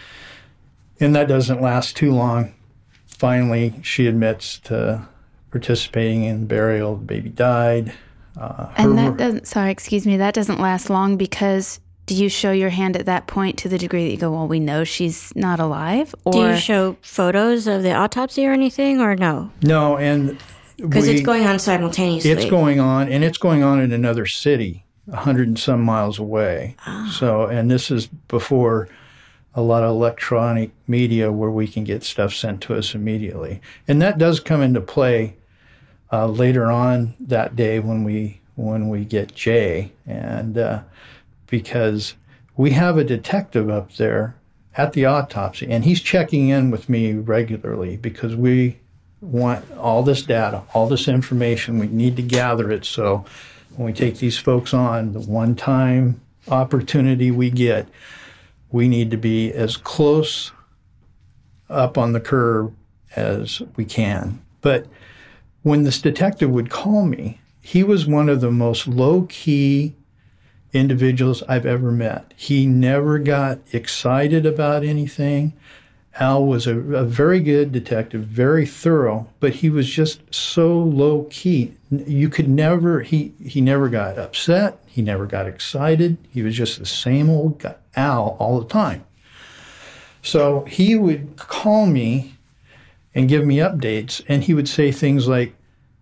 And that doesn't last too long. Finally, she admits to participating in the burial. The baby died. Uh,
and
her,
that doesn't, sorry, excuse me, that doesn't last long because do you show your hand at that point to the degree that you go, well, we know she's not alive? Or
do you show photos of the autopsy or anything, or no?
No, and
because it's going on simultaneously.
It's going on, and it's going on in another city, a hundred and some miles away. Oh. So, and this is before a lot of electronic media where we can get stuff sent to us immediately. And that does come into play uh, later on that day when we when we get Jay, and uh, because we have a detective up there at the autopsy, and he's checking in with me regularly because we want all this data, all this information. We need to gather it so when we take these folks on, the one-time opportunity we get, we need to be as close up on the curve as we can. But when this detective would call me, he was one of the most low-key individuals I've ever met. He never got excited about anything. Al was a, a very good detective, very thorough, but he was just so low-key. You could never, he, he never got upset. He never got excited. He was just the same old guy, Al, all the time. So he would call me and give me updates, and he would say things like,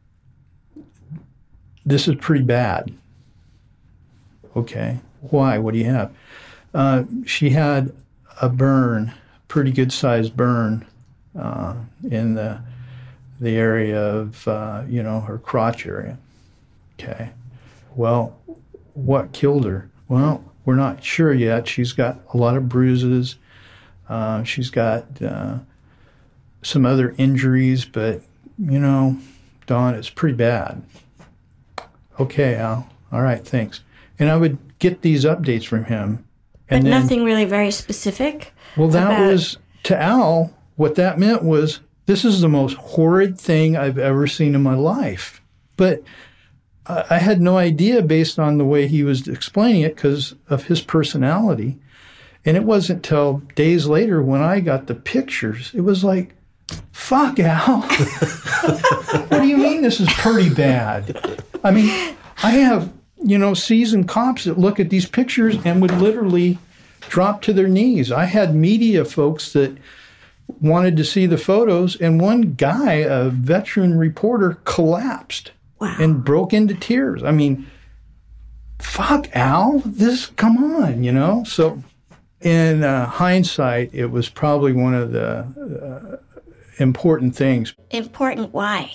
this is pretty bad. Okay, why? What do you have? Uh, she had a burn, pretty good-sized burn uh, in the the area of, uh, you know, her crotch area. Okay, well, what killed her? Well, we're not sure yet. She's got a lot of bruises. Uh, she's got uh, some other injuries, but, you know, Dawn, it's pretty bad. Okay, Al. All right, thanks. And I would get these updates from him. And
but
then,
nothing really very specific?
Well, that
about...
was, to Al, what that meant was, this is the most horrid thing I've ever seen in my life. But I, I had no idea based on the way he was explaining it because of his personality. And it wasn't until days later when I got the pictures, it was like, fuck, Al. What do you mean this is pretty bad? I mean, I have, you know, seasoned cops that look at these pictures and would literally drop to their knees. I had media folks that wanted to see the photos, and one guy, a veteran reporter, collapsed
wow.
and broke into tears. I mean, fuck, Al, this, come on, you know? So in uh, hindsight, it was probably one of the uh, important things.
Important why?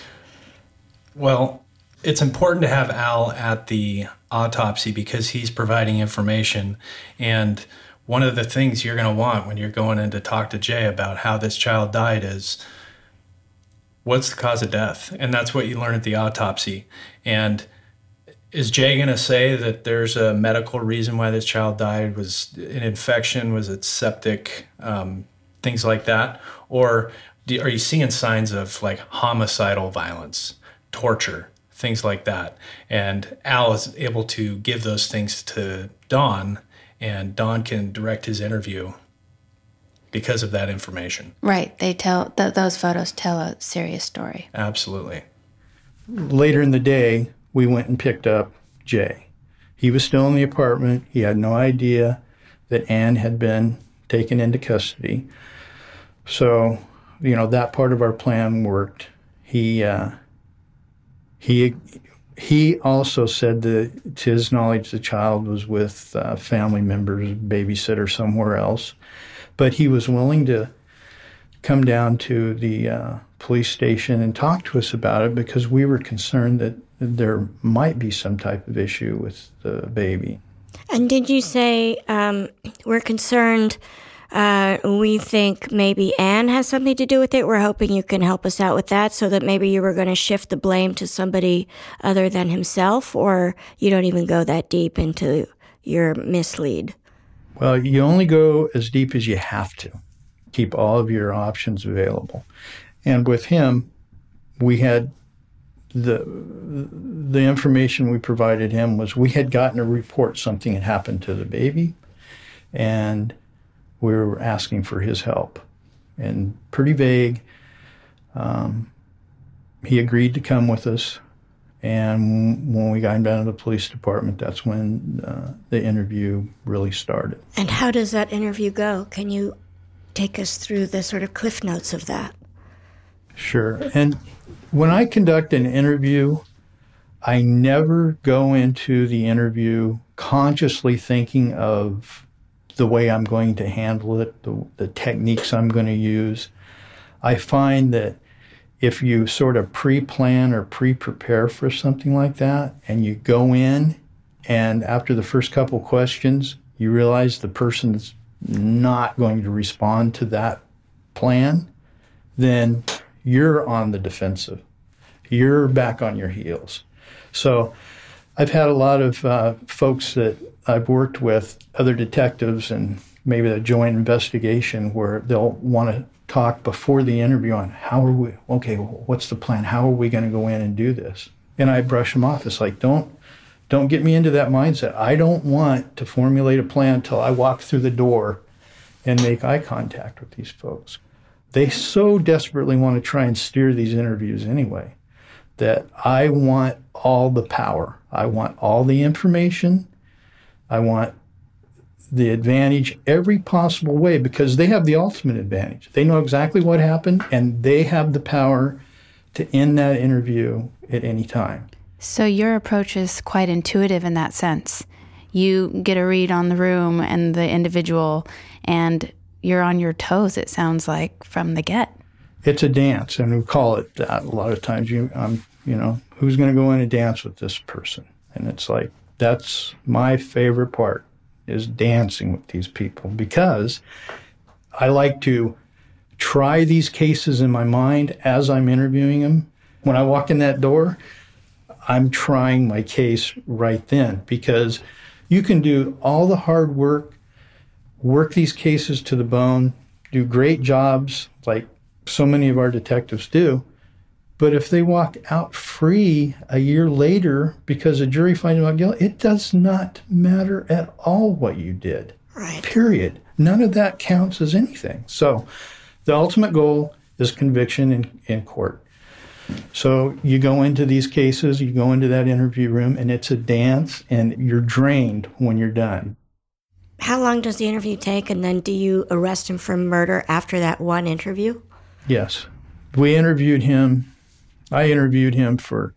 Well, it's important to have Al at the autopsy because he's providing information. And one of the things you're going to want when you're going in to talk to Jay about how this child died is, what's the cause of death? And that's what you learn at the autopsy. And is Jay going to say that there's a medical reason why this child died? Was an infection? Was it septic? Um, things like that? Or do, are you seeing signs of like homicidal violence, torture, things like that? And Al is able to give those things to Dawn, and Dawn can direct his interview because of that information.
Right. They tell th- those photos tell a serious story.
Absolutely.
Later in the day, we went and picked up Jay. He was still in the apartment. He had no idea that Ann had been taken into custody. So, you know, that part of our plan worked. He uh, he he also said that, to his knowledge, the child was with uh, family members, babysitter somewhere else. But he was willing to come down to the uh, police station and talk to us about it because we were concerned that there might be some type of issue with the baby.
And did you say, um, we're concerned, uh, we think maybe Anne has something to do with it? We're hoping you can help us out with that, so that maybe you were going to shift the blame to somebody other than himself, or you don't even go that deep into your mislead?
Well, you only go as deep as you have to. Keep all of your options available. And with him, we had the the information we provided him was we had gotten a report something had happened to the baby, and we were asking for his help. And pretty vague. Um, he agreed to come with us. And when we got him down to the police department, that's when uh, the interview really started.
And how does that interview go? Can you take us through the sort of cliff notes of that?
Sure. And when I conduct an interview, I never go into the interview consciously thinking of the way I'm going to handle it, the, the techniques I'm going to use. I find that if you sort of pre-plan or pre-prepare for something like that, and you go in, and after the first couple questions, you realize the person's not going to respond to that plan, then you're on the defensive. You're back on your heels. So I've had a lot of uh, folks that I've worked with, other detectives, and maybe a joint investigation where they'll want to talk before the interview on how are we, okay, what's the plan? How are we going to go in and do this? And I brush them off. It's like, don't, don't get me into that mindset. I don't want to formulate a plan until I walk through the door and make eye contact with these folks. They so desperately want to try and steer these interviews anyway that I want all the power. I want all the information. I want the advantage every possible way because they have the ultimate advantage. They know exactly what happened, and they have the power to end that interview at any time.
So your approach is quite intuitive in that sense. You get a read on the room and the individual, and you're on your toes, it sounds like, from the get.
It's a dance, and we call it that a lot of times. You, um, you know, who's going to go in and dance with this person? And it's like, that's my favorite part, is dancing with these people, because I like to try these cases in my mind as I'm interviewing them. When I walk in that door, I'm trying my case right then, because you can do all the hard work, work these cases to the bone, do great jobs like so many of our detectives do. But if they walk out free a year later because a jury finds them out guilty, it does not matter at all what you did.
Right.
Period. None of that counts as anything. So the ultimate goal is conviction in, in court. So you go into these cases, you go into that interview room, and it's a dance, and you're drained when you're done.
How long does the interview take, and then do you arrest him for murder after that one interview?
Yes. We interviewed him. I interviewed him for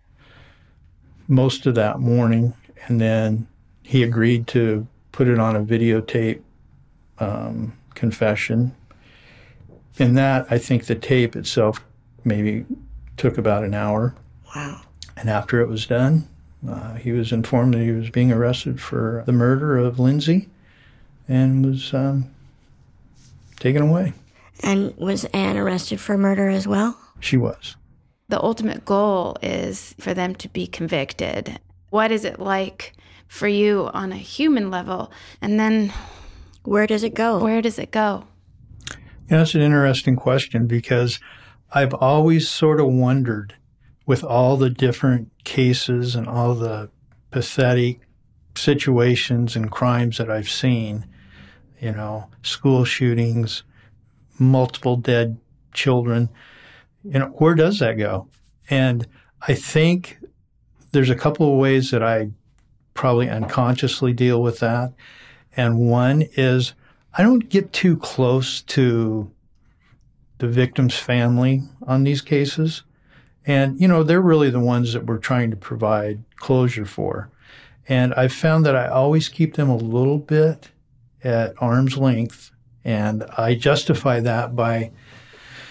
most of that morning, and then he agreed to put it on a videotape um, confession. In that, I think the tape itself maybe took about an hour.
Wow.
And after it was done, uh, he was informed that he was being arrested for the murder of Lindsay and was um, taken away.
And was Anne arrested for murder as well?
She was.
The ultimate goal is for them to be convicted. What is it like for you on a human level? And then
where does it go?
Where does it go?
Yeah, that's an interesting question, because I've always sort of wondered, with all the different cases and all the pathetic situations and crimes that I've seen, you know, school shootings, multiple dead children, you know, where does that go? And I think there's a couple of ways that I probably unconsciously deal with that. And one is I don't get too close to the victim's family on these cases. And, you know, they're really the ones that we're trying to provide closure for. And I've found that I always keep them a little bit at arm's length. And I justify that by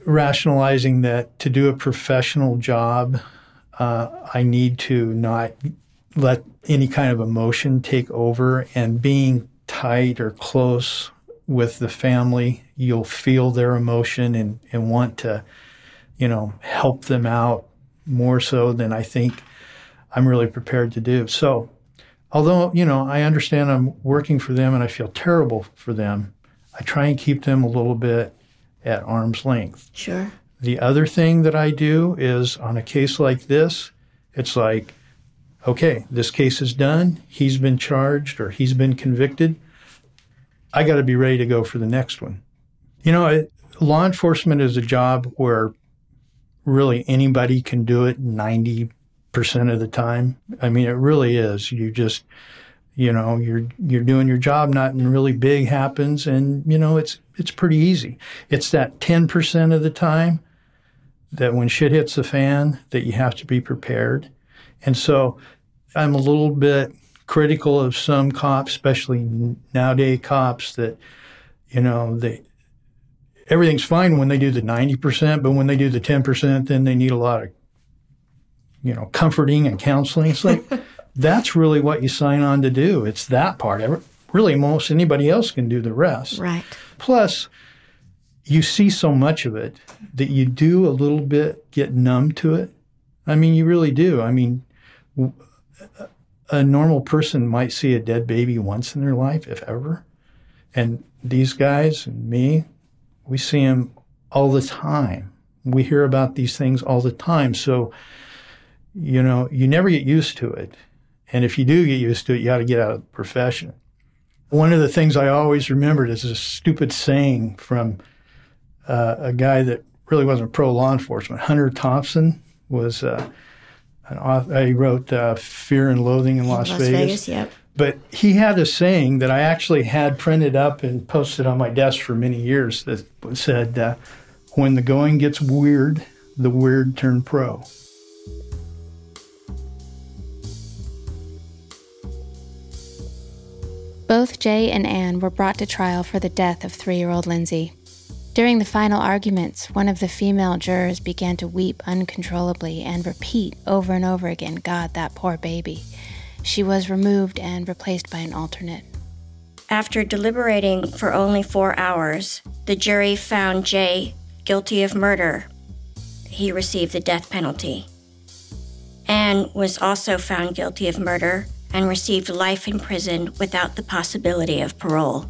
rationalizing that to do a professional job, uh, I need to not let any kind of emotion take over, and being tight or close with the family, you'll feel their emotion and, and want to, you know, help them out more so than I think I'm really prepared to do. So although, you know, I understand I'm working for them and I feel terrible for them, I try and keep them a little bit at arm's length.
Sure.
The other thing that I do is on a case like this, it's like, okay, this case is done. He's been charged or he's been convicted. I got to be ready to go for the next one. You know, it, law enforcement is a job where really anybody can do it ninety percent of the time. I mean, it really is. You just, you know, you're you're doing your job, nothing really big happens, and, you know, it's it's pretty easy. It's that ten percent of the time that when shit hits the fan that you have to be prepared. And so I'm a little bit critical of some cops, especially nowadays cops, that, you know, they everything's fine when they do the ninety percent, but when they do the ten percent, then they need a lot of, you know, comforting and counseling. It's like, that's really what you sign on to do. It's that part. Really, most anybody else can do the rest.
Right. Plus,
you see so much of it that you do a little bit get numb to it. I mean, you really do. I mean, a normal person might see a dead baby once in their life, if ever. And these guys and me, we see them all the time. We hear about these things all the time. So, you know, you never get used to it. And if you do get used to it, you got to get out of the profession. One of the things I always remembered is a stupid saying from uh, a guy that really wasn't pro law enforcement. Hunter Thompson was, uh, an author, he wrote uh, Fear and Loathing in Las,
Las
Vegas.
Vegas, yep.
But he had a saying that I actually had printed up and posted on my desk for many years that said, uh, when the going gets weird, the weird turn pro.
Both Jay and Ann were brought to trial for the death of three-year-old Lindsay. During the final arguments, one of the female jurors began to weep uncontrollably and repeat over and over again, "God, that poor baby." She was removed and replaced by an alternate.
After deliberating for only four hours, the jury found Jay guilty of murder. He received the death penalty. Ann was also found guilty of murder and received life in prison without the possibility of parole.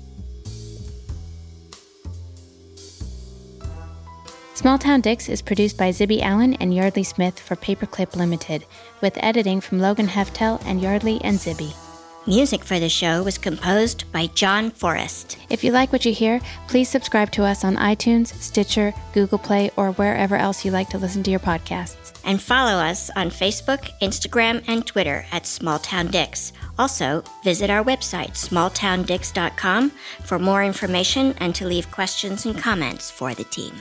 Small Town Dicks is produced by Zibby Allen and Yardley Smith for Paperclip Limited, with editing from Logan Heftel and Yardley and Zibby.
Music for the show was composed by John Forrest.
If you like what you hear, please subscribe to us on iTunes, Stitcher, Google Play, or wherever else you like to listen to your podcasts.
And follow us on Facebook, Instagram, and Twitter at Small Town Dicks. Also, visit our website, small town dicks dot com, for more information and to leave questions and comments for the team.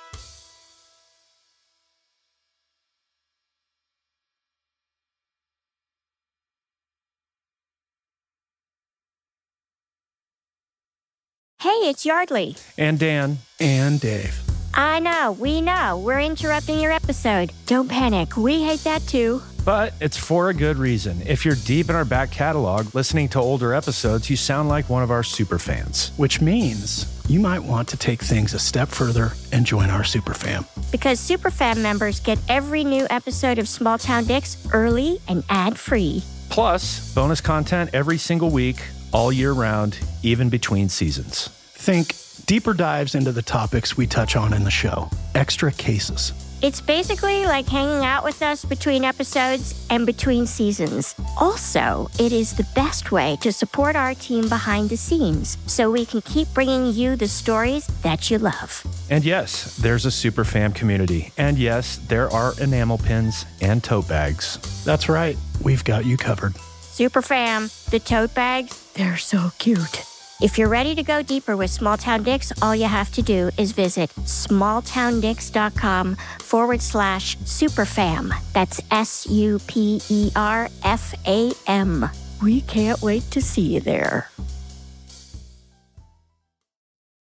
Hey, it's Yardley.
And Dan. And Dave.
I know, we know. We're interrupting your episode. Don't panic. We hate that too.
But it's for a good reason. If you're deep in our back catalog, listening to older episodes, you sound like one of our super fans. Which means you might want to take things a step further and join our super fam.
Because super fam members get every new episode of Small Town Dicks early and ad-free.
Plus, bonus content every single week, all year round, even between seasons. Think deeper dives into the topics we touch on in the show. Extra cases.
It's basically like hanging out with us between episodes and between seasons. Also, it is the best way to support our team behind the scenes so we can keep bringing you the stories that you love.
And yes, there's a super fam community. And yes, there are enamel pins and tote bags. That's right. We've got you covered.
Super fam, the tote bags, they're so cute. If you're ready to go deeper with Small Town Dicks, all you have to do is visit smalltowndicks.com forward slash superfam. That's S U P E R F A M. We can't wait to see you there.